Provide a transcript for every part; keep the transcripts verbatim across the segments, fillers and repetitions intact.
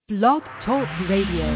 Blog Talk Radio.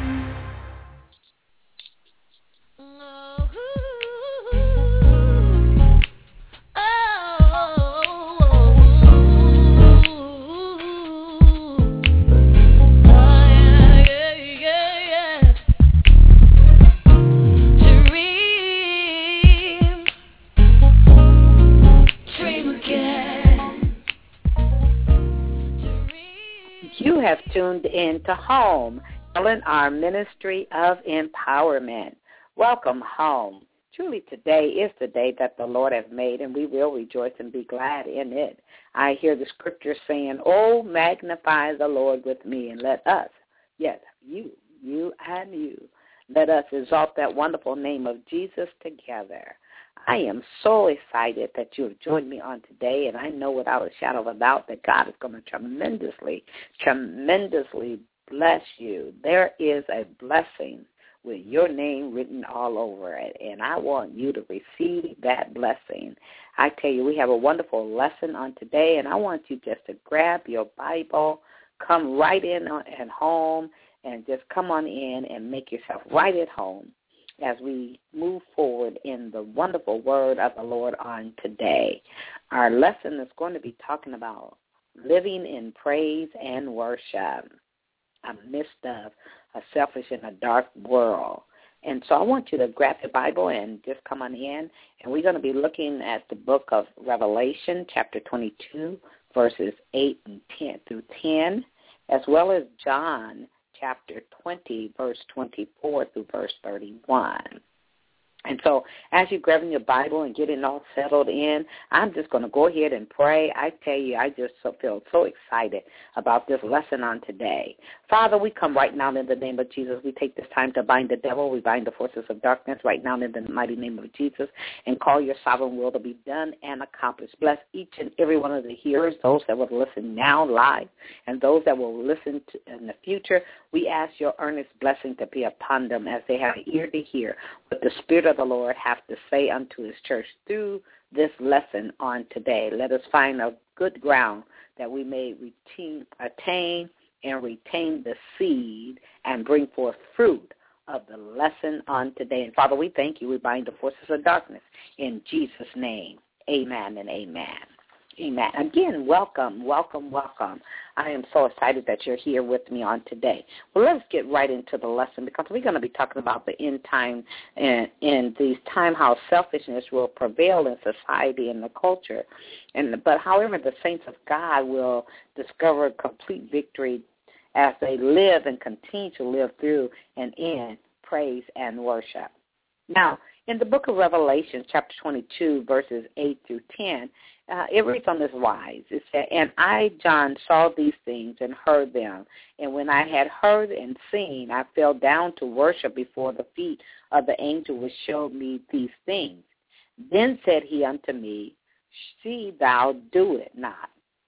You have tuned in to Home, our Ministry of Empowerment. Welcome home. Truly today is the day that the Lord has made, and we will rejoice and be glad in it. I hear the scripture saying, "Oh, magnify the Lord with me, and let us," yes, you, you and you, let us exalt that wonderful name of Jesus together. I am so excited that you have joined me on today, and I know without a shadow of a doubt that God is going to tremendously, tremendously bless you. There is a blessing with your name written all over it, and I want you to receive that blessing. I tell you, we have a wonderful lesson on today, and I want you just to grab your Bible, come right in at home, and just come on in and make yourself right at home as we move forward in the wonderful word of the Lord on today. Our lesson is going to be talking about living in praise and worship amidst of a selfish and a dark world. And so I want you to grab your Bible and just come on in, and we're going to be looking at the book of Revelation, chapter twenty-two, verses eight and ten through ten, as well as John chapter twenty, verse twenty-four through verse thirty-one. And so as you're grabbing your Bible and getting all settled in, I'm just going to go ahead and pray. I tell you, I just so feel so excited about this lesson on today. Father, we come right now in the name of Jesus. We take this time to bind the devil. We bind the forces of darkness right now in the mighty name of Jesus and call your sovereign will to be done and accomplished. Bless each and every one of the hearers, those that will listen now live and those that will listen to in the future. We ask your earnest blessing to be upon them as they have an ear to hear what the Spirit of the Lord have to say unto his church through this lesson on today. Let us find a good ground that we may retain, attain and retain the seed and bring forth fruit of the lesson on today. And Father, we thank you. We bind the forces of darkness in Jesus' name. Amen and amen. Amen. Again, welcome, welcome, welcome. I am so excited that you're here with me on today. Well, let's get right into the lesson because we're going to be talking about the end time and in these time how selfishness will prevail in society and the culture. And but however, the saints of God will discover complete victory as they live and continue to live through and in praise and worship. Now, in the book of Revelation, chapter twenty-two, verses eight through ten, uh, it reads on this wise. It said, "And I, John, saw these things and heard them. And when I had heard and seen, I fell down to worship before the feet of the angel which showed me these things. Then said he unto me, See thou do it not.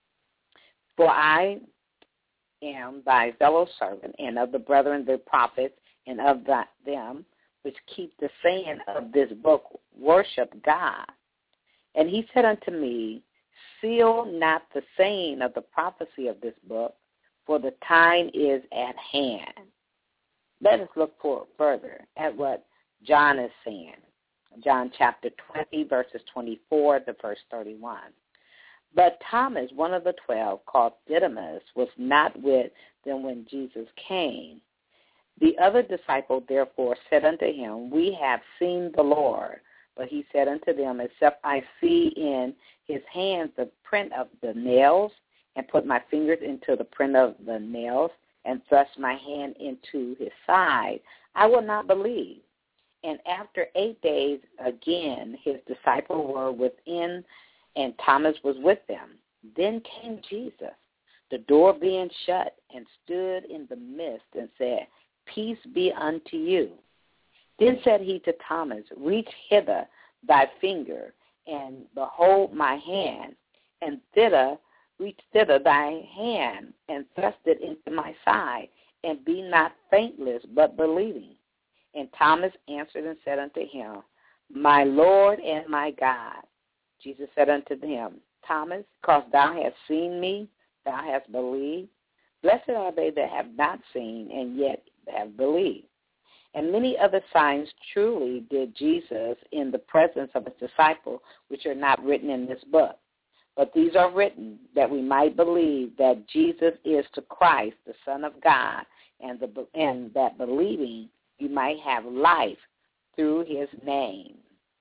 For I am thy fellow servant, and of the brethren the prophets, and of the, them which keep the saying of this book, worship God. And he said unto me, Seal not the saying of the prophecy of this book, for the time is at hand." Let us look for further at what John is saying. John chapter twenty, verses twenty-four to verse thirty-one. "But Thomas, one of the twelve, called Didymus, was not with them when Jesus came. The other disciple therefore said unto him, We have seen the Lord. But he said unto them, Except I see in his hands the print of the nails, and put my fingers into the print of the nails, and thrust my hand into his side, I will not believe. And after eight days again his disciples were within, and Thomas was with them. Then came Jesus, the door being shut, and stood in the midst, and said, Peace be unto you. Then said he to Thomas, Reach hither thy finger, and behold my hand, and thither reach thither thy hand, and thrust it into my side, and be not faintless, but believing. And Thomas answered and said unto him, My Lord and my God. Jesus said unto him, Thomas, because thou hast seen me, thou hast believed. Blessed are they that have not seen and yet have believed. And many other signs truly did Jesus in the presence of his disciples, which are not written in this book. But these are written that we might believe that Jesus is the Christ, the Son of God, and, the, and that believing you might have life through his name.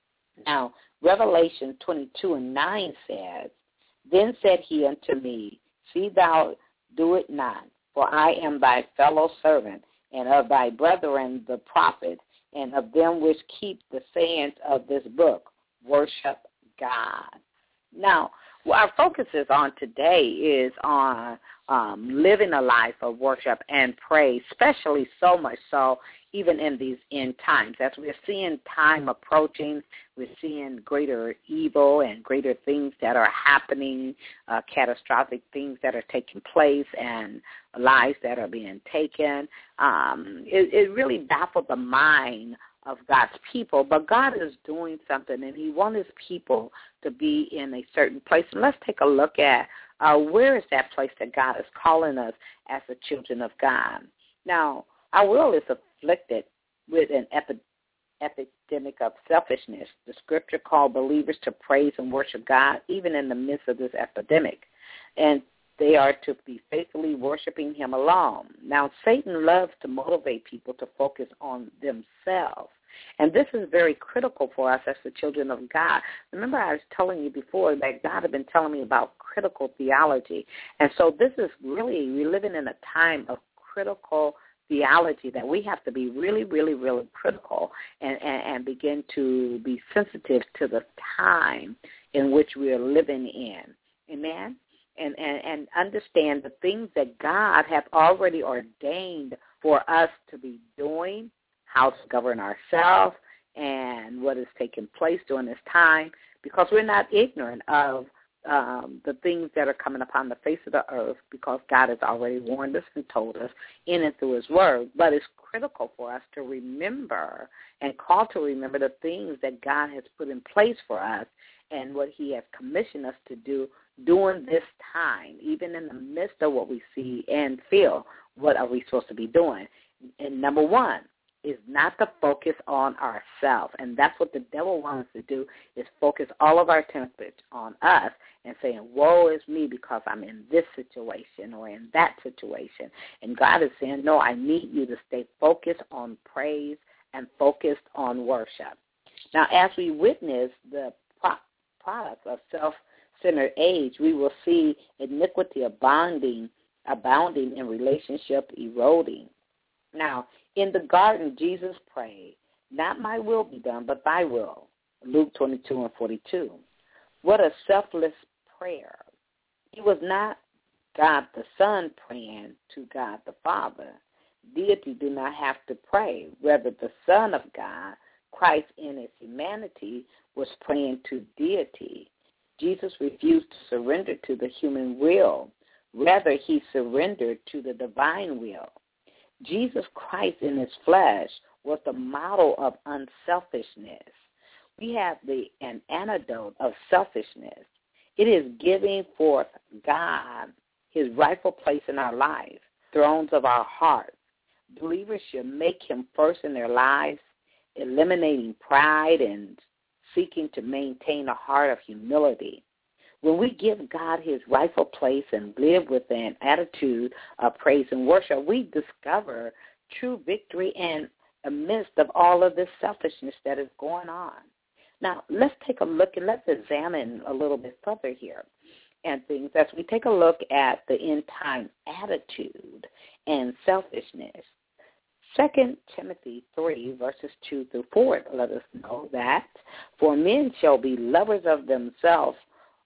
Now, Revelation twenty-two and nine says, Then said he unto me, See thou do it not, for I am thy fellow servant, and of thy brethren the prophet, and of them which keep the sayings of this book. Worship God. Now, what our focus is on today is on um, living a life of worship and praise, especially so much so even in these end times. As we're seeing time approaching, we're seeing greater evil and greater things that are happening, uh, catastrophic things that are taking place, and lives that are being taken. Um, it, it really baffled the mind of God's people, but God is doing something, and he wants his people to be in a certain place. And let's take a look at uh, where is that place that God is calling us as the children of God. Now, our world is afflicted with an epi- epidemic of selfishness. The scripture called believers to praise and worship God even in the midst of this epidemic, and they are to be faithfully worshiping him alone. Now, Satan loves to motivate people to focus on themselves, and this is very critical for us as the children of God. Remember, I was telling you before that God had been telling me about critical theology, and so this is really, we're living in a time of critical theology that we have to be really, really, really critical and, and, and begin to be sensitive to the time in which we are living in. Amen? And, and, and understand the things that God has already ordained for us to be doing, how to govern ourselves, and what is taking place during this time, because we're not ignorant of um, the things that are coming upon the face of the earth, because God has already warned us and told us in and through his word. But it's critical for us to remember and call to remember the things that God has put in place for us and what he has commissioned us to do during this time, even in the midst of what we see and feel. What are we supposed to be doing? And number one is not to focus on ourselves. And that's what the devil wants to do, is focus all of our attention on us and saying, woe is me because I'm in this situation or in that situation. And God is saying, no, I need you to stay focused on praise and focused on worship. Now, as we witness the pro- product of self-centered age, we will see iniquity abounding, abounding in relationship eroding. Now, in the garden, Jesus prayed, not my will be done, but thy will. Luke twenty-two and forty-two. What a selfless prayer. It was not God the Son praying to God the Father. Deity do not have to pray. Rather, the Son of God, Christ in his humanity, was praying to deity. Jesus refused to surrender to the human will. Rather, he surrendered to the divine will. Jesus Christ in his flesh was the model of unselfishness. We have the an antidote of selfishness. It is giving forth God his rightful place in our life, thrones of our hearts. Believers should make him first in their lives, eliminating pride and seeking to maintain a heart of humility. When we give God his rightful place and live with an attitude of praise and worship, we discover true victory in the midst of all of this selfishness that is going on. Now, let's take a look and let's examine a little bit further here and things as we take a look at the end time attitude and selfishness. Second Timothy three, verses two through four, let us know that, for men shall be lovers of themselves,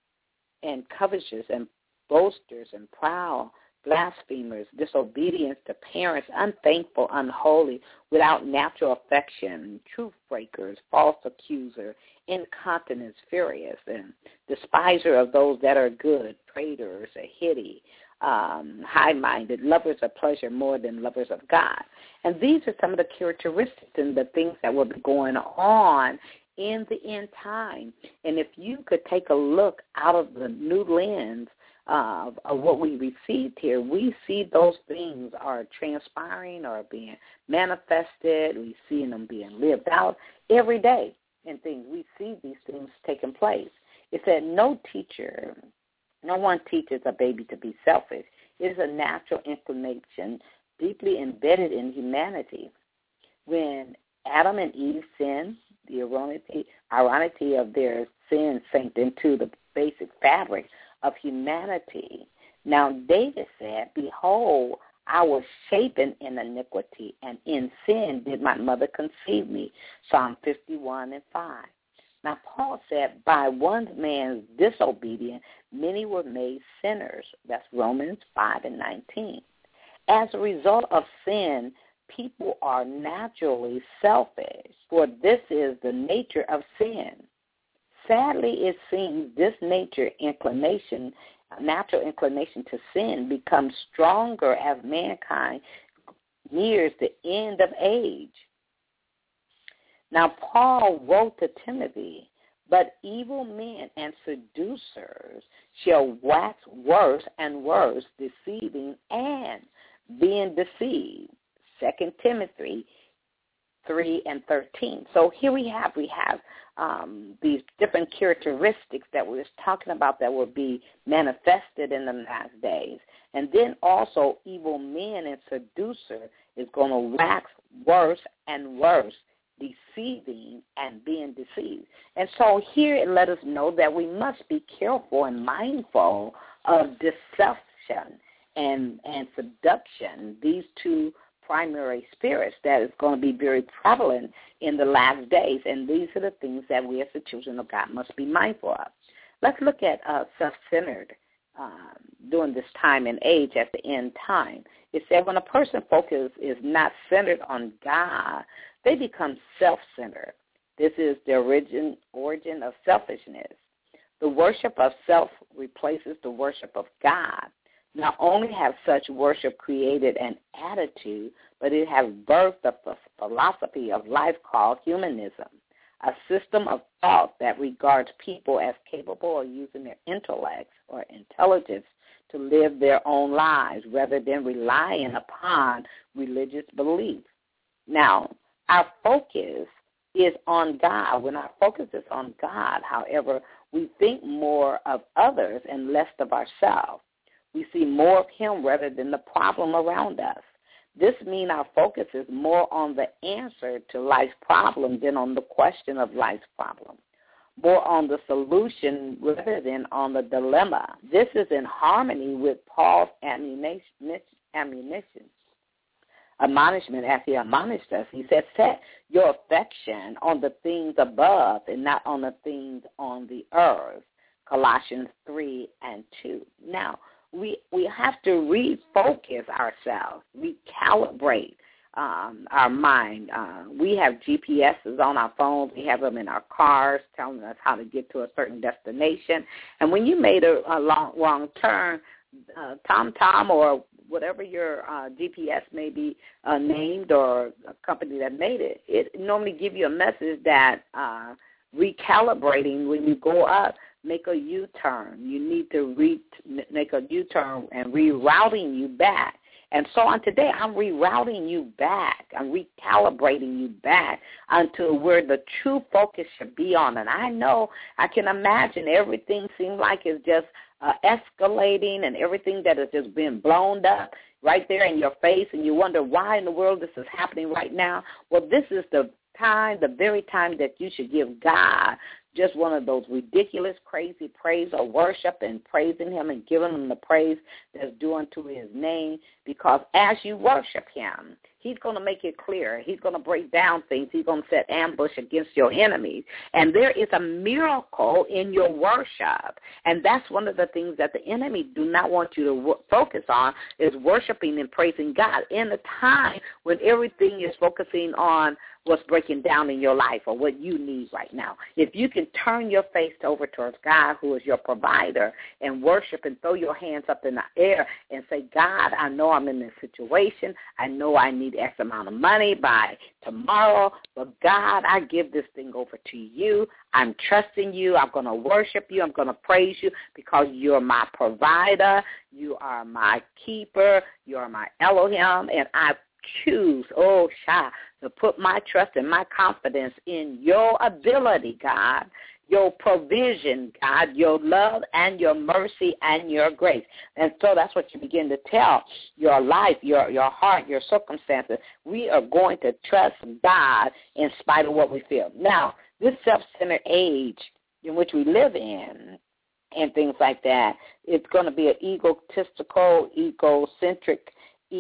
and covetous and boasters and proud, blasphemers, disobedient to parents, unthankful, unholy, without natural affection, truth breakers, false accuser, incontinent, furious, and despiser of those that are good, traitors, hitty, um, high-minded, lovers of pleasure more than lovers of God. And these are some of the characteristics and the things that will be going on in the end time. And if you could take a look out of the new lens uh, of what we received here, we see those things are transpiring or being manifested. We see them being lived out every day in things. We see these things taking place. It said no teacher, no one teaches a baby to be selfish. It is a natural inclination deeply embedded in humanity. When Adam and Eve sinned, the ironicity, ironicity of their sin sank into the basic fabric of humanity. Now David said, behold, I was shapen in iniquity, and in sin did my mother conceive me. Psalm fifty-one and five. Now Paul said, by one man's disobedience, many were made sinners. That's Romans five and nineteen. As a result of sin, people are naturally selfish, for this is the nature of sin. Sadly, it seems this nature inclination, natural inclination to sin becomes stronger as mankind nears the end of age. Now, Paul wrote to Timothy, but evil men and seducers shall wax worse and worse, deceiving and being deceived. Second Timothy three and thirteen. So here we have, we have um, these different characteristics that we were talking about that will be manifested in the last days. And then also evil men and seducer is going to wax worse and worse, deceiving and being deceived. And so here it let us know that we must be careful and mindful of deception and, and seduction, these two primary spirits that is going to be very prevalent in the last days. And these are the things that we as the children of God must be mindful of. Let's look at uh, self-centered um, during this time and age at the end time. It said when a person focus is not centered on God, they become self-centered. This is the origin, origin of selfishness. The worship of self replaces the worship of God. Not only have such worship created an attitude, but it has birthed a philosophy of life called humanism, a system of thought that regards people as capable of using their intellects or intelligence to live their own lives rather than relying upon religious belief. Now, our focus is on God. When our focus is on God, however, we think more of others and less of ourselves. We see more of him rather than the problem around us. This means our focus is more on the answer to life's problem than on the question of life's problem, more on the solution rather than on the dilemma. This is in harmony with Paul's admonition, admonishment as he admonished us. He said, set your affection on the things above and not on the things on the earth, Colossians three and two. Now, We we have to refocus ourselves, recalibrate um, our mind. Uh, we have G P S's on our phones. We have them in our cars telling us how to get to a certain destination. And when you made a, a long, wrong turn, uh, TomTom or whatever your uh, G P S may be uh, named or a company that made it, it normally give you a message that uh, recalibrating when you go up, make a U-turn. You need to re- make a U-turn and rerouting you back. And so on today, I'm rerouting you back. I'm recalibrating you back unto where the true focus should be on. And I know, I can imagine everything seems like it's just uh, escalating and everything that has just been blown up right there in your face. And you wonder why in the world this is happening right now. Well, this is the time, the very time that you should give God just one of those ridiculous, crazy praise or worship and praising him and giving him the praise that's due unto his name, because as you worship him, he's going to make it clear. He's going to break down things. He's going to set ambush against your enemies. And there is a miracle in your worship. And that's one of the things that the enemy do not want you to w- focus on is worshiping and praising God in a time when everything is focusing on what's breaking down in your life or what you need right now. If you can turn your face over towards God, who is your provider, and worship and throw your hands up in the air and say, God, I know I'm in this situation. I know I need X amount of money by tomorrow. But, God, I give this thing over to you. I'm trusting you. I'm going to worship you. I'm going to praise you because you're my provider. You are my keeper. You are my Elohim. And I choose, oh, Shah, to put my trust and my confidence in your ability, God, your provision, God, your love and your mercy and your grace. And so that's what you begin to tell your life, your, your heart, your circumstances. We are going to trust God in spite of what we feel. Now, this self-centered age in which we live in and things like that, it's going to be an egotistical, egocentric,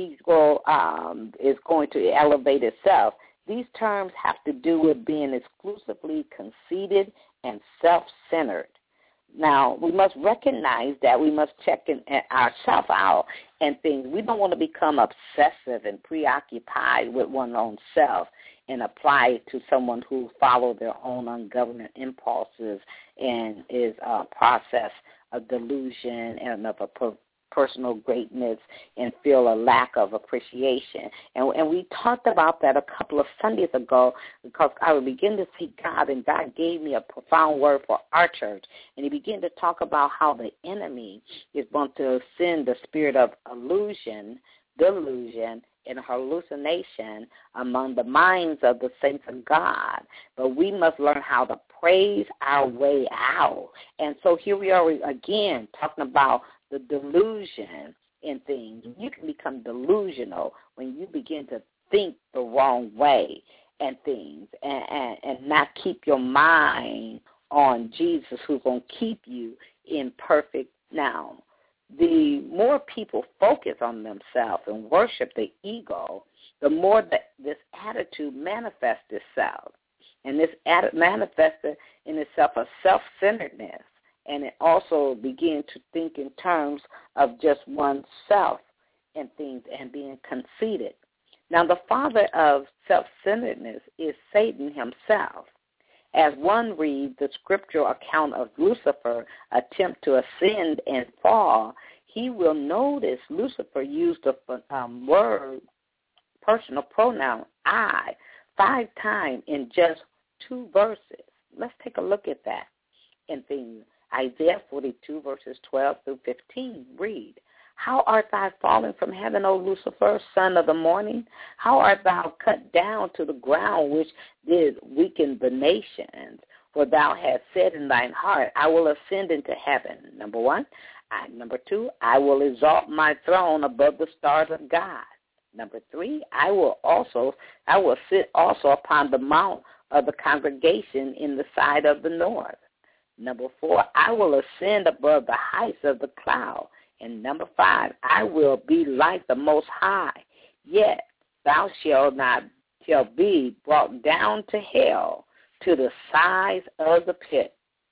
ego um, is going to elevate itself. These terms have to do with being exclusively conceited and self-centered. Now, we must recognize that we must check in, ourselves out and things. We don't want to become obsessive and preoccupied with one's own self and apply it to someone who follows their own ungoverned impulses and is a process of delusion and of a per- personal greatness and feel a lack of appreciation. And, and we talked about that a couple of Sundays ago because I would begin to see God, and God gave me a profound word for our church. And he began to talk about how the enemy is going to send the spirit of illusion, delusion, and hallucination among the minds of the saints of God. But we must learn how to praise our way out. And so here we are again talking about the delusion in things. You can become delusional when you begin to think the wrong way and things and, and, and not keep your mind on Jesus, who's going to keep you in perfect now. The more people focus on themselves and worship the ego, the more that this attitude manifests itself. And this attitude manifests in itself a self-centeredness. And it also begins to think in terms of just oneself and things and being conceited. Now, the father of self-centeredness is Satan himself. As one reads the scriptural account of Lucifer attempt to ascend and fall, he will notice Lucifer used the um, word personal pronoun I five times in just two verses. Let's take a look at that in things. Isaiah forty-two, verses twelve through fifteen, read, How art thou fallen from heaven, O Lucifer, son of the morning? How art thou cut down to the ground, which did weaken the nations? For thou hast said in thine heart, I will ascend into heaven. Number one. I, number two, I will exalt my throne above the stars of God. Number three, I will also, I will sit also upon the mount of the congregation in the side of the north. Number four, I will ascend above the heights of the cloud. And number five, I will be like the Most High. Yet thou shalt not shall be brought down to hell to the size of the pit,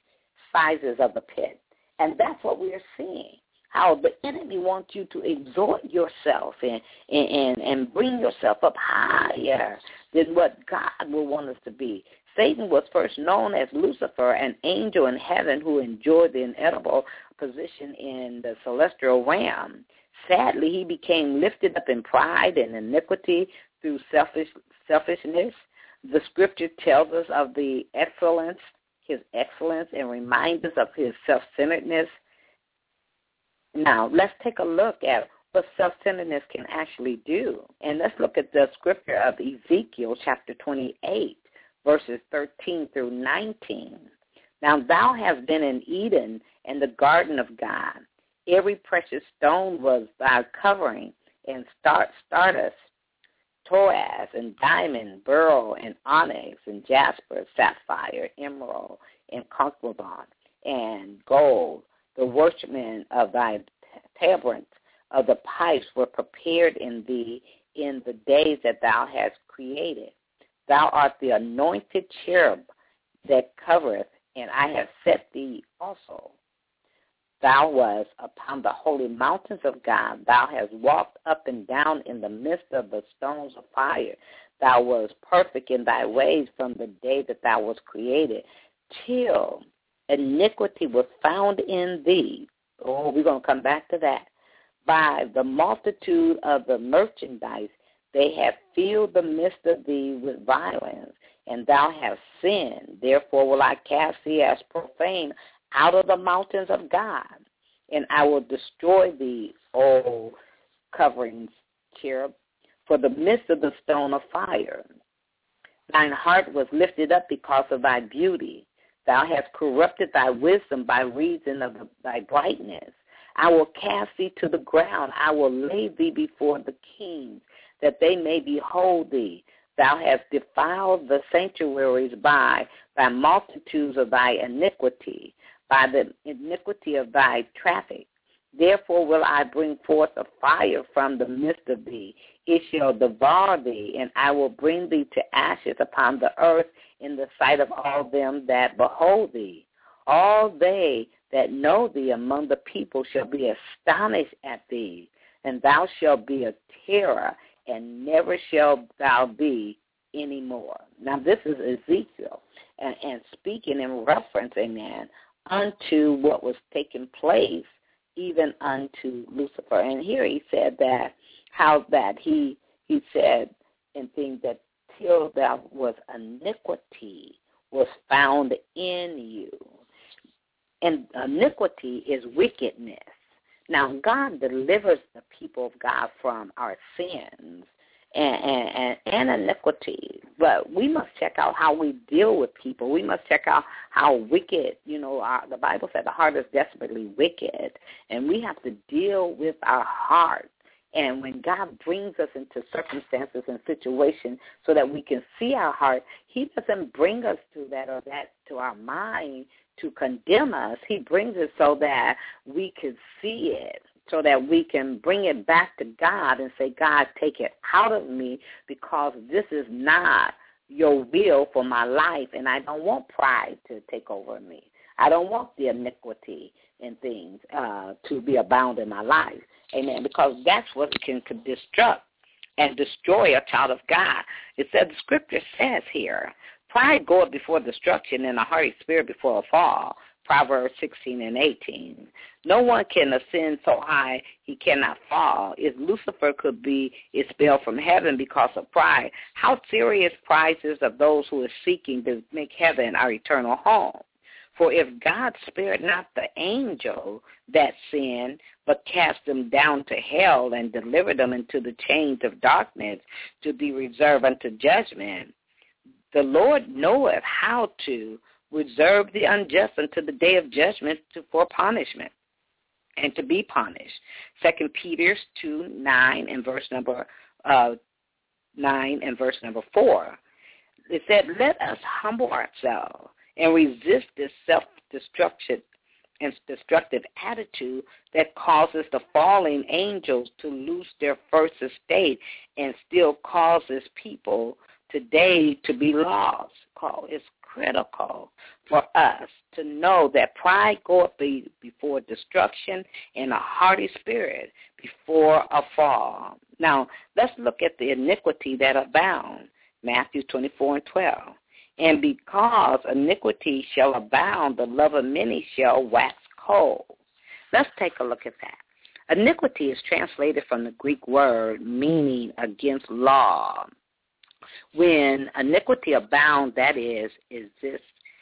sizes of the pit. And that's what we are seeing, how the enemy wants you to exhort yourself and, and, and bring yourself up higher than what God will want us to be. Satan was first known as Lucifer, an angel in heaven who enjoyed the inedible position in the celestial realm. Sadly, he became lifted up in pride and iniquity through selfish, selfishness. The scripture tells us of the excellence, his excellence, and reminds us of his self-centeredness. Now, let's take a look at what self-centeredness can actually do. And let's look at the scripture of Ezekiel chapter twenty-eight. Verses thirteen through nineteen. Now thou hast been in Eden and the garden of God. Every precious stone was thy covering, and start stardust, topaz, and diamond, beryl, and onyx, and jasper, sapphire, emerald, and concubine, and gold. The workmen of thy tabrets of the pipes were prepared in thee in the days that thou hast created. Thou art the anointed cherub that covereth, and I have set thee also. Thou wast upon the holy mountains of God. Thou hast walked up and down in the midst of the stones of fire. Thou wast perfect in thy ways from the day that thou wast created, till iniquity was found in thee. Oh, we're going to come back to that. By the multitude of the merchandise They have filled the midst of thee with violence, and thou hast sinned. Therefore will I cast thee as profane out of the mountains of God, and I will destroy thee, O covering cherub, for the midst of the stone of fire. Thine heart was lifted up because of thy beauty. Thou hast corrupted thy wisdom by reason of thy brightness. I will cast thee to the ground. I will lay thee before the kings, that they may behold thee. Thou hast defiled the sanctuaries by thy multitudes of thy iniquity, by the iniquity of thy traffic. Therefore will I bring forth a fire from the midst of thee. It shall devour thee, and I will bring thee to ashes upon the earth in the sight of all them that behold thee. All they that know thee among the people shall be astonished at thee, and thou shalt be a terror, and never shalt thou be any more. Now this is Ezekiel, and, and speaking in reference, amen, unto what was taking place, even unto Lucifer. And here he said that, how that he he said in things that till there was iniquity was found in you. And iniquity is wickedness. Now, God delivers the people of God from our sins and, and, and iniquity, but we must check out how we deal with people. We must check out how wicked, you know, our, the Bible said the heart is desperately wicked, and we have to deal with our heart. And when God brings us into circumstances and situations so that we can see our heart, he doesn't bring us to that or that to our mind to condemn us. He brings it so that we can see it, so that we can bring it back to God and say, God, take it out of me, because this is not your will for my life, and I don't want pride to take over me. I don't want the iniquity and things uh, to be abound in my life. Amen. Because that's what can, can destruct and destroy a child of God. It said, the scripture says here, pride goeth before destruction, and a haughty spirit before a fall. Proverbs sixteen and eighteen. No one can ascend so high he cannot fall. If Lucifer could be expelled from heaven because of pride, how serious prizes of those who are seeking to make heaven our eternal home. For if God spared not the angel that sinned, but cast them down to hell and delivered them into the chains of darkness to be reserved unto judgment, the Lord knoweth how to reserve the unjust unto the day of judgment to, for punishment and to be punished. Second Peter two, nine and verse number uh, nine and verse number four. It said, let us humble ourselves and resist this self-destruction and destructive attitude that causes the falling angels to lose their first estate and still causes people today to be lost. It's critical for us to know that pride goeth before destruction and a haughty spirit before a fall. Now, let's look at the iniquity that abound. Matthew twenty-four and twelve. And because iniquity shall abound, the love of many shall wax cold. Let's take a look at that. Iniquity is translated from the Greek word meaning against law. When iniquity abound, that is, exist,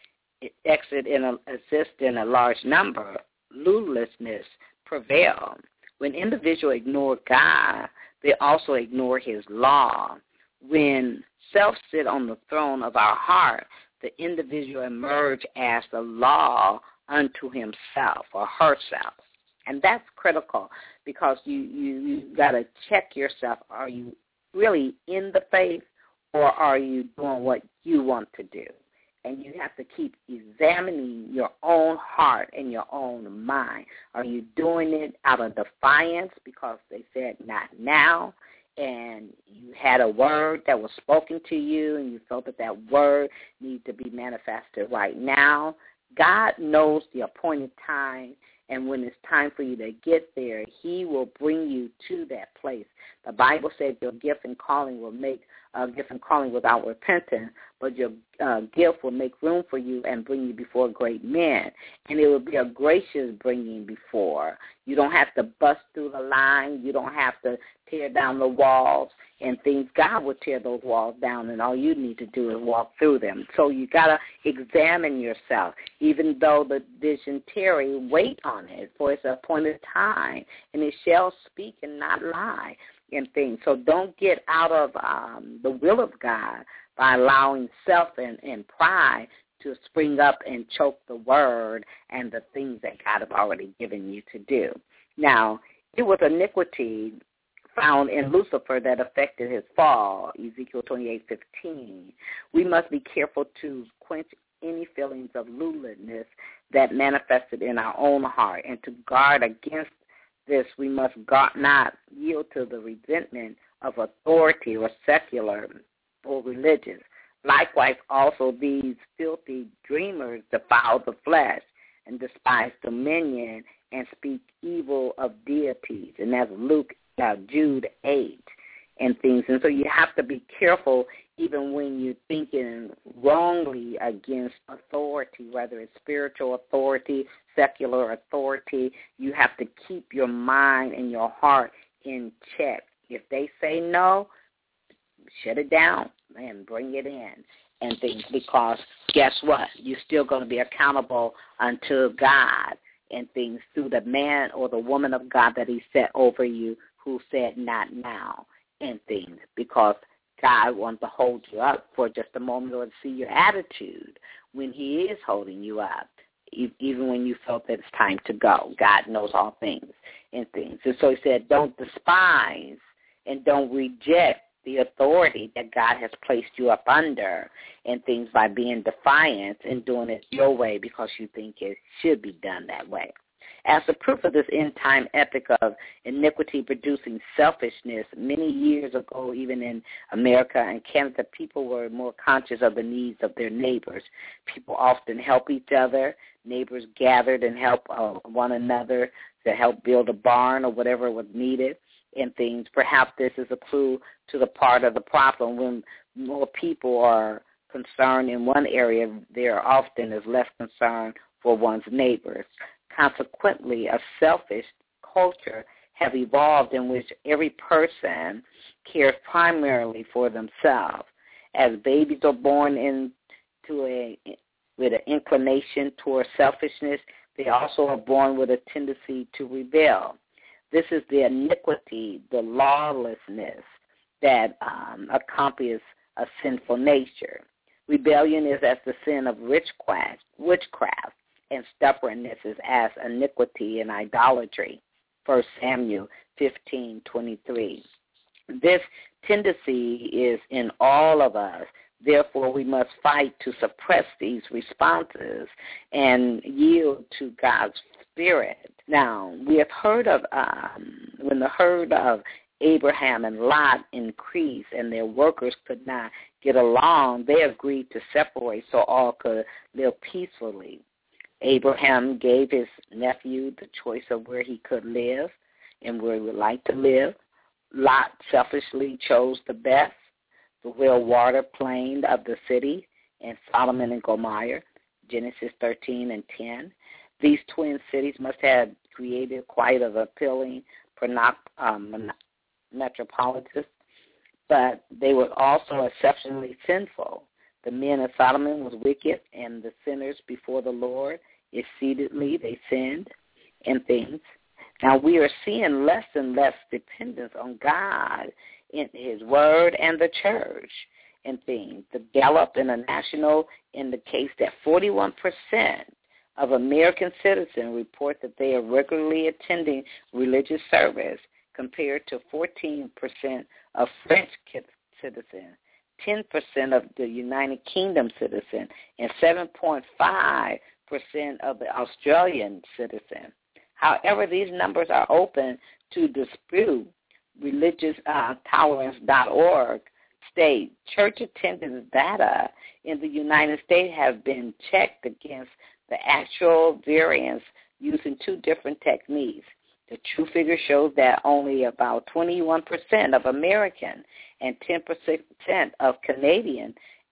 exist in a, exist in a large number, lawlessness prevail. When individuals ignore God, they also ignore his law. When self sit on the throne of our heart, the individual emerge as the law unto himself or herself. And that's critical, because you, you, you got to check yourself. Are you really in the faith, or are you doing what you want to do? And you have to keep examining your own heart and your own mind. Are you doing it out of defiance because they said not now, and you had a word that was spoken to you and you felt that that word needs to be manifested right now? God knows the appointed time, and when it's time for you to get there, he will bring you to that place. The Bible says your gift and calling will make a gift and calling without repentance, but your uh, gift will make room for you and bring you before great men. And it will be a gracious bringing before. You don't have to bust through the line. You don't have to tear down the walls and things. God will tear those walls down, and all you need to do is walk through them. So you got to examine yourself. Even though the vision tarry, wait on it, for its appointed time, and it shall speak and not lie and things. So don't get out of um, the will of God by allowing self and, and pride to spring up and choke the word and the things that God has already given you to do. Now, it was iniquity found in Lucifer that affected his fall, Ezekiel twenty-eight fifteen. We must be careful to quench any feelings of lewdness that manifested in our own heart, and to guard against this, we must guard, not yield to the resentment of authority or secular or religious. Likewise, also these filthy dreamers defile the flesh and despise dominion and speak evil of deities. And that's Luke, uh, Jude eight and things. And so you have to be careful even when you're thinking wrongly against authority, whether it's spiritual authority, secular authority. You have to keep your mind and your heart in check. If they say no, shut it down and bring it in and things, because guess what? You're still going to be accountable unto God and things through the man or the woman of God that he set over you who said not now and things, because God wants to hold you up for just a moment or to see your attitude when he is holding you up, even when you felt that it's time to go. God knows all things and things. And so he said, don't despise and don't reject the authority that God has placed you up under and things by being defiant and doing it your way because you think it should be done that way. As a proof of this end-time epic of iniquity producing selfishness, many years ago, even in America and Canada, people were more conscious of the needs of their neighbors. People often help each other. Neighbors gathered and helped uh, one another to help build a barn or whatever was needed and things. Perhaps this is a clue to the part of the problem. When more people are concerned in one area, there often is less concern for one's neighbors. Consequently, a selfish culture have evolved in which every person cares primarily for themselves. As babies are born into a with an inclination toward selfishness, they also are born with a tendency to rebel. This is the iniquity, the lawlessness that um, accompanies a sinful nature. Rebellion is as the sin of witchcraft, witchcraft, and stubbornness is as iniquity and idolatry. First Samuel fifteen twenty-three. This tendency is in all of us. Therefore, we must fight to suppress these responses and yield to God's Spirit. Now, we have heard of um, when the herd of Abraham and Lot increased and their workers could not get along, they agreed to separate so all could live peacefully. Abraham gave his nephew the choice of where he could live and where he would like to live. Lot selfishly chose the best, the well-watered plain of the city, and Sodom and Gomorrah, Genesis thirteen and ten. These twin cities must have created quite an appealing um, metropolis, but they were also exceptionally sinful. The men of Sodom was wicked, and the sinners before the Lord, exceedingly they sinned and things. Now we are seeing less and less dependence on God in his word and the church and things. The Gallup International indicates that forty-one percent of American citizens report that they are regularly attending religious service compared to fourteen percent of French citizens, ten percent of the United Kingdom citizens, and seven point five percent of the Australian citizens. However, these numbers are open to dispute. Religious tolerance dot org state church attendance data in the United States have been checked against the actual variance using two different techniques. The true figure shows that only about twenty-one percent of American and ten percent of Canadian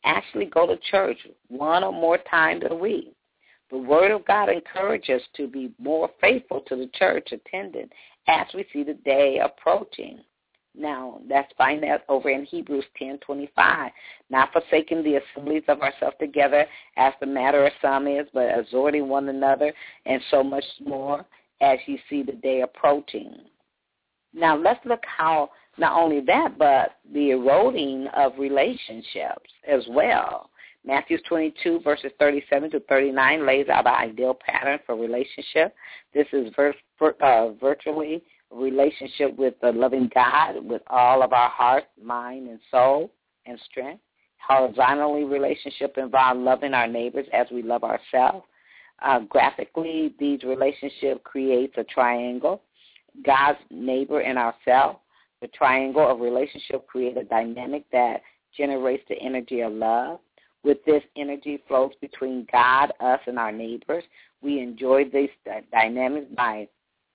actually go to church one or more times a week. The Word of God encourages us to be more faithful to the church attendance as we see the day approaching. Now, let's find that over in Hebrews ten twenty-five. Not forsaking the assemblies of ourselves together, as the matter of some is, but exhorting one another, and so much more as you see the day approaching. Now, let's look how not only that, but the eroding of relationships as well. Matthew twenty-two, verses thirty-seven to thirty-nine lays out an ideal pattern for relationship. This is vir- uh, virtually a relationship with the loving God with all of our heart, mind, and soul and strength. Horizontally, relationship involves loving our neighbors as we love ourselves. Uh, graphically, these relationships create a triangle, God's neighbor and ourselves. The triangle of relationship creates a dynamic that generates the energy of love. With this, energy flows between God, us, and our neighbors. We enjoy this dynamic by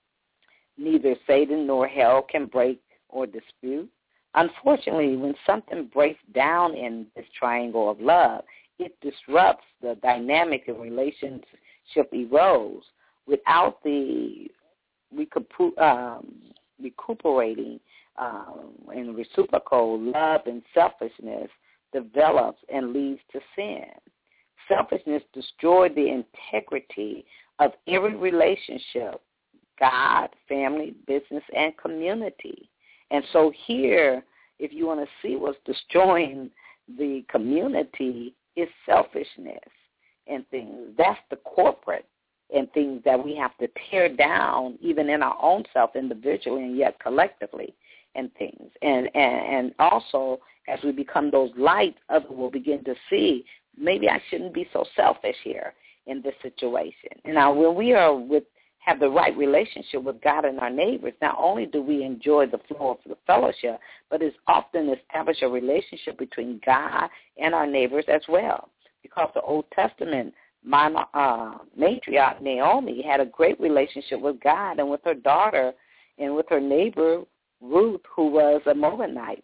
neither Satan nor hell can break or dispute. Unfortunately, when something breaks down in this triangle of love, it disrupts the dynamic of relationship erodes. Without the recuper, um, recuperating um, and reciprocal love and selfishness, develops and leads to sin. Selfishness destroys the integrity of every relationship, God, family, business, and community. And so here, if you want to see what's destroying the community, is selfishness and things. That's the corporate and things that we have to tear down even in our own self individually and yet collectively and things. And, and, and also, as we become those lights, others will begin to see, maybe I shouldn't be so selfish here in this situation. Now, when we are with have the right relationship with God and our neighbors, not only do we enjoy the flow of the fellowship, but it's often established a relationship between God and our neighbors as well. Because the Old Testament my, uh, matriarch Naomi had a great relationship with God and with her daughter and with her neighbor Ruth, who was a Moabite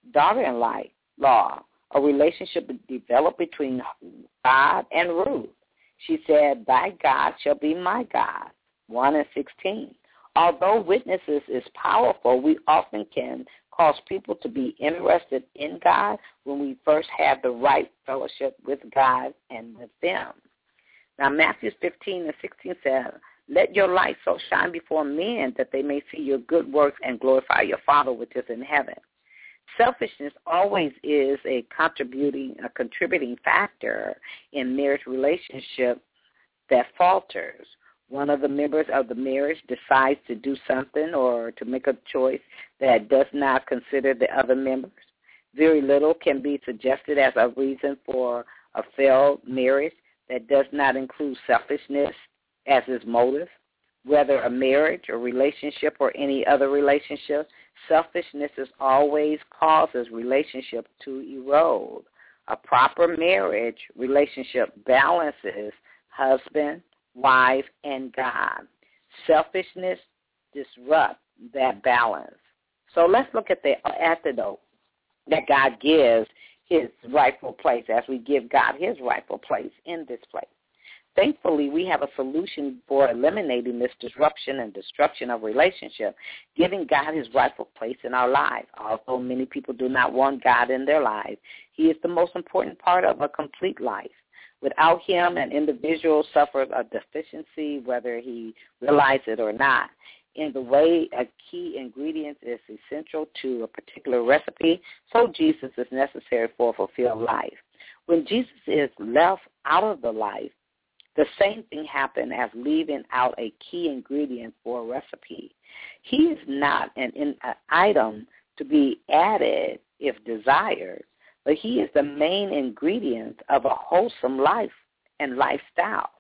daughter-in-law. A relationship developed between God and Ruth. She said, "Thy God shall be my God." one and sixteen. Although witnesses is powerful, we often can cause people to be interested in God when we first have the right fellowship with God and with them. Now, Matthew fifteen and sixteen says, "Let your light so shine before men that they may see your good works and glorify your Father which is in heaven." Selfishness always is a contributing a contributing factor in marriage relationship that falters. One of the members of the marriage decides to do something or to make a choice that does not consider the other members. Very little can be suggested as a reason for a failed marriage that does not include selfishness as its motive. Whether a marriage or relationship or any other relationship, selfishness is always causes relationship to erode. A proper marriage relationship balances husband, wife, and God. Selfishness disrupts that balance. So let's look at the antidote that God gives his rightful place as we give God his rightful place in this place. Thankfully, we have a solution for eliminating this disruption and destruction of relationship, giving God his rightful place in our lives. Although many people do not want God in their lives, he is the most important part of a complete life. Without him, an individual suffers a deficiency, whether he realizes it or not. In the way a key ingredient is essential to a particular recipe, so Jesus is necessary for a fulfilled life. When Jesus is left out of the life, the same thing happened as leaving out a key ingredient for a recipe. He is not an, an item to be added if desired, but he is the main ingredient of a wholesome life and lifestyle.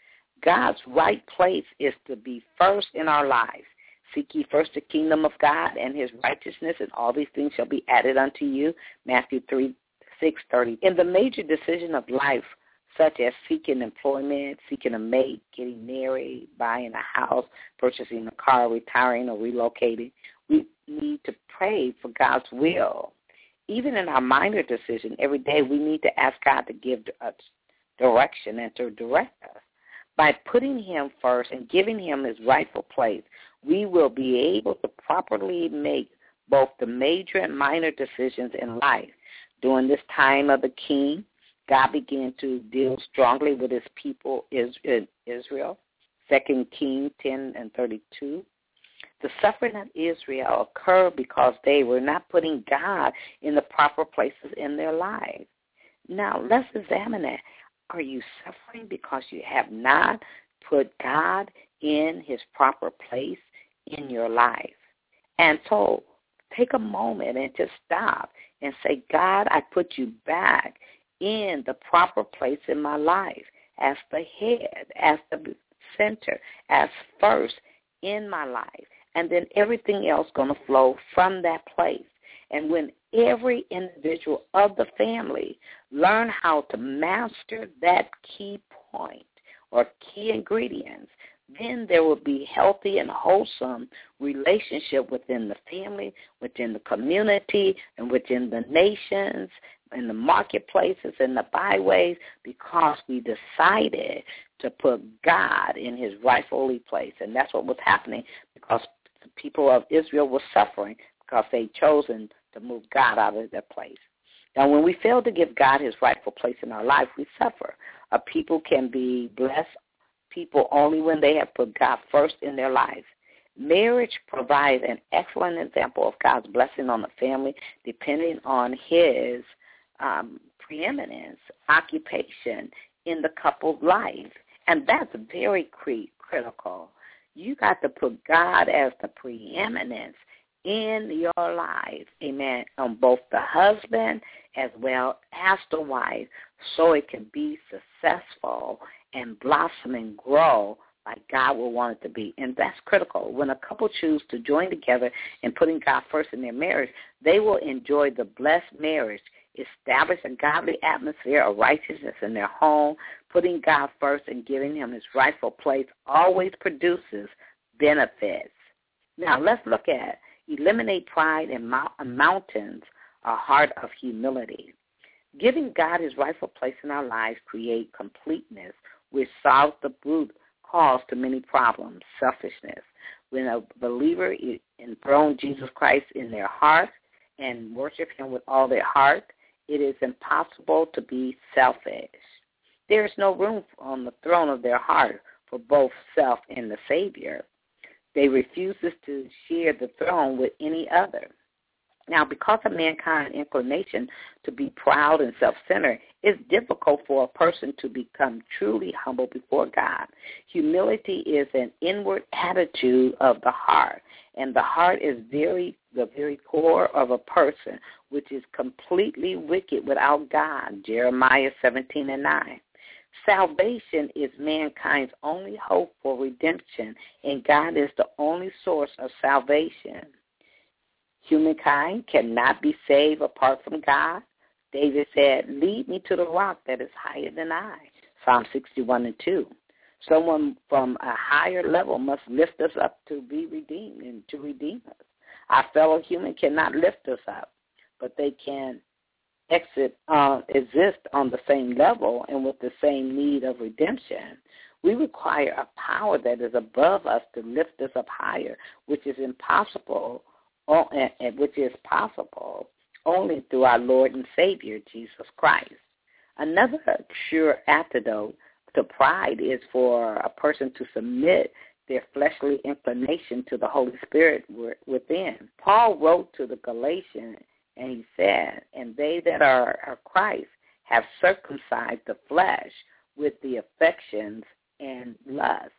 God's right place is to be first in our lives. Seek ye first the kingdom of God and his righteousness, and all these things shall be added unto you, Matthew three, six, thirty. In the major decision of life, such as seeking employment, seeking a mate, getting married, buying a house, purchasing a car, retiring or relocating, we need to pray for God's will. even in our minor decision, every day we need to ask God to give us direction and to direct us. By putting him first and giving him his rightful place, we will be able to properly make both the major and minor decisions in life. During this time of the king, God began to deal strongly with his people, Israel. Second Kings ten and thirty-two. The suffering of Israel occurred because they were not putting God in the proper places in their lives. Now, let's examine that. Are you suffering because you have not put God in his proper place in your life? And so take a moment and just stop and say, God, I put you back in the proper place in my life as the head, as the center, as first in my life. And then everything else going to flow from that place. And when every individual of the family learn how to master that key point or key ingredients, then there will be healthy and wholesome relationship within the family, within the community, and within the nations, in the marketplaces, in the byways, because we decided to put God in his rightfully place. And that's what was happening, because the people of Israel were suffering because they'd chosen to move God out of their place. Now, when we fail to give God his rightful place in our life, we suffer. A people can be blessed people only when they have put God first in their lives. Marriage provides an excellent example of God's blessing on the family, depending on his um, preeminence, occupation in the couple's life. And that's very cre- critical. You got to put God as the preeminence in your life, amen, on both the husband as well as the wife, so it can be successful and blossom and grow like God will want it to be. And that's critical. When a couple choose to join together and putting God first in their marriage, they will enjoy the blessed marriage, establish a godly atmosphere of righteousness in their home. Putting God first and giving him his rightful place always produces benefits. Now, let's look at eliminate pride and mountains, a heart of humility. Giving God his rightful place in our lives create completeness, which solves the root cause to many problems, selfishness. When a believer enthrones Jesus Christ in their heart and worship him with all their heart, it is impossible to be selfish. There is no room on the throne of their heart for both self and the Savior. They refuse to share the throne with any other. Now, because of mankind's inclination to be proud and self-centered, it's difficult for a person to become truly humble before God. Humility is an inward attitude of the heart, and the heart is very the very core of a person, which is completely wicked without God, Jeremiah seventeen and nine. Salvation is mankind's only hope for redemption, and God is the only source of salvation. Humankind cannot be saved apart from God. David said, lead me to the rock that is higher than I, Psalm sixty-one and two. Someone from a higher level must lift us up to be redeemed and to redeem us. Our fellow human cannot lift us up, but they can exit, uh, exist on the same level and with the same need of redemption. We require a power that is above us to lift us up higher, which is impossible, and which is possible only through our Lord and Savior, Jesus Christ. Another sure antidote to pride is for a person to submit their fleshly inclination to the Holy Spirit within. Paul wrote to the Galatians, and he said, and they that are, are Christ have circumcised the flesh with the affections and lust.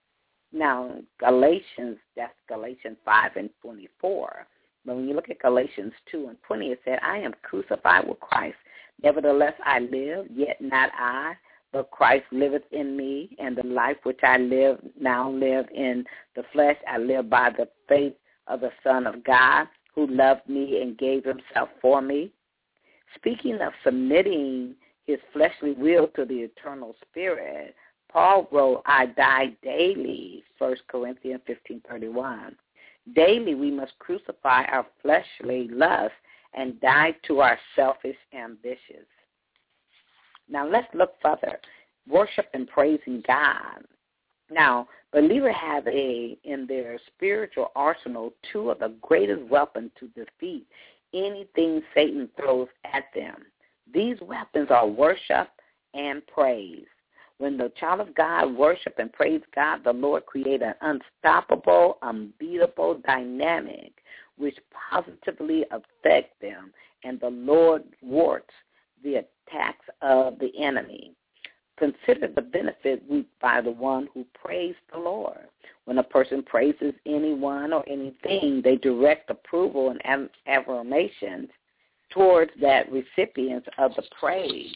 Now, Galatians, that's Galatians five and twenty-four. But when you look at Galatians two and twenty, it said, I am crucified with Christ. Nevertheless, I live, yet not I, but Christ liveth in me, and the life which I live now live in the flesh. I live by the faith of the Son of God, who loved me and gave himself for me. Speaking of submitting his fleshly will to the eternal Spirit, Paul wrote, I die daily, First Corinthians fifteen thirty-one. Daily we must crucify our fleshly lust and die to our selfish ambitions. Now let's look further. Worship and praising God. Now, believers have a in their spiritual arsenal two of the greatest weapons to defeat anything Satan throws at them. These weapons are worship and praise. When the child of God worship and praise God, the Lord creates an unstoppable, unbeatable dynamic which positively affects them, and the Lord thwarts the attacks of the enemy. Consider the benefit reaped by the one who praised the Lord. When a person praises anyone or anything, they direct approval and affirmations towards that recipient of the praise.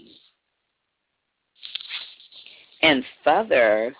And further,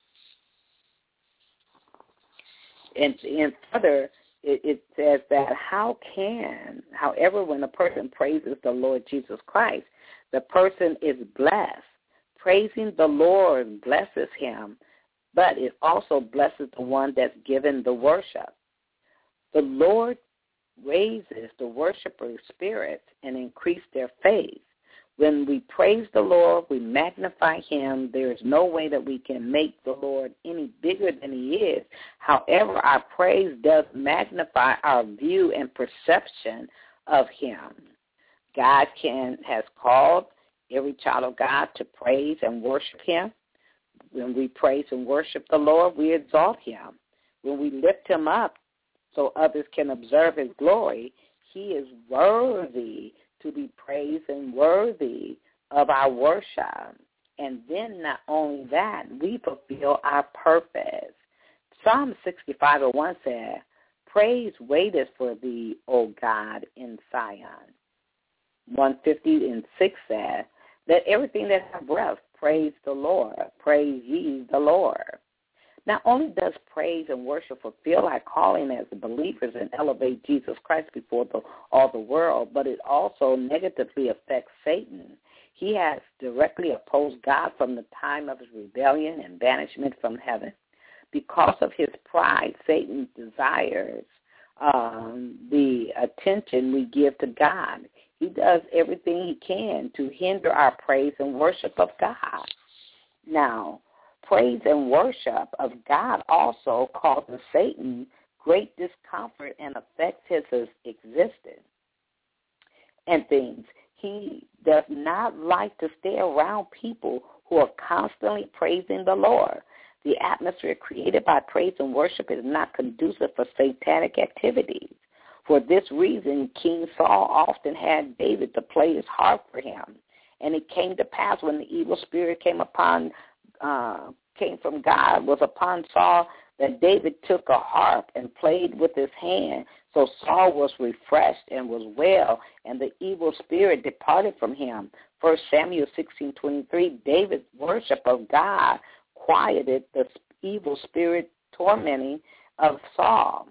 and, and further, it, it says that how can, however, when a person praises the Lord Jesus Christ, the person is blessed. Praising the Lord blesses him, but it also blesses the one that's given the worship. The Lord raises the worshiper's spirit and increases their faith. When we praise the Lord, we magnify him. There is no way that we can make the Lord any bigger than he is. However, our praise does magnify our view and perception of him. God can has called every child of God to praise and worship him. When we praise and worship the Lord, we exalt him. When we lift him up so others can observe his glory, he is worthy to be praised and worthy of our worship. And then not only that, we fulfill our purpose. Psalm sixty-five and one says, praise waiteth for thee, O God, in Zion. one fifty and six says, let everything that hath breath praise the Lord. Praise ye the Lord. Not only does praise and worship fulfill our calling as believers and elevate Jesus Christ before the, all the world, but it also negatively affects Satan. He has directly opposed God from the time of his rebellion and banishment from heaven. Because of his pride, Satan desires um, the attention we give to God. He does everything he can to hinder our praise and worship of God. Now, praise and worship of God also causes Satan great discomfort and affects his existence and things. He does not like to stay around people who are constantly praising the Lord. The atmosphere created by praise and worship is not conducive for satanic activities. For this reason, King Saul often had David to play his harp for him. And it came to pass when the evil spirit came upon, uh, came from God, was upon Saul, that David took a harp and played with his hand. So Saul was refreshed and was well, and the evil spirit departed from him. First Samuel sixteen twenty-three, David's worship of God quieted the evil spirit tormenting of Saul.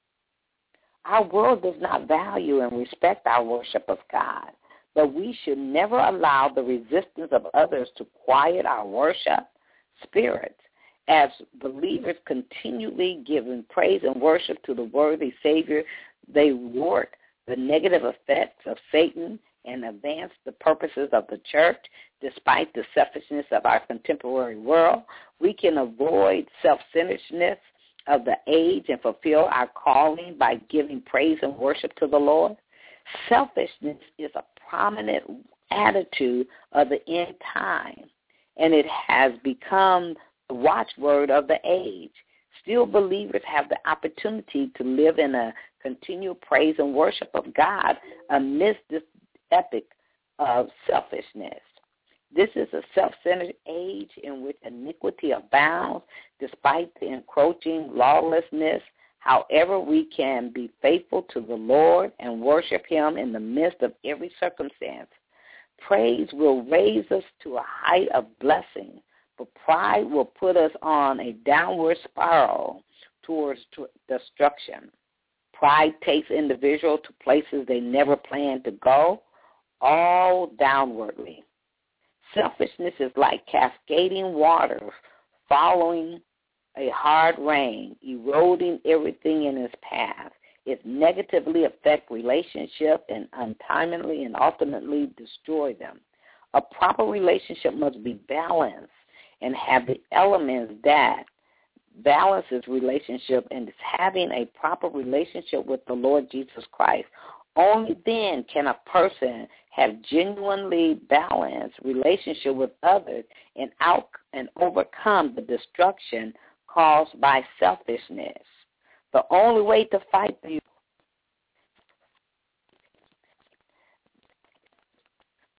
Our world does not value and respect our worship of God, but we should never allow the resistance of others to quiet our worship spirit. As believers continually giving praise and worship to the worthy Savior, they thwart the negative effects of Satan and advance the purposes of the church. Despite the selfishness of our contemporary world, we can avoid self-centeredness of the age and fulfill our calling by giving praise and worship to the Lord. Selfishness is a prominent attitude of the end time, and it has become the watchword of the age. Still, believers have the opportunity to live in a continual praise and worship of God amidst this epic of selfishness. This is a self-centered age in which iniquity abounds despite the encroaching lawlessness. However, we can be faithful to the Lord and worship him in the midst of every circumstance. Praise will raise us to a height of blessing, but pride will put us on a downward spiral towards destruction. Pride takes individuals to places they never planned to go, all downwardly. Selfishness is like cascading water following a hard rain, eroding everything in its path. It negatively affects relationships and untimely and ultimately destroy them. A proper relationship must be balanced and have the elements that balances relationship, and is having a proper relationship with the Lord Jesus Christ. Only then can a person have genuinely balanced relationship with others and out and overcome the destruction caused by selfishness. The only way to fight these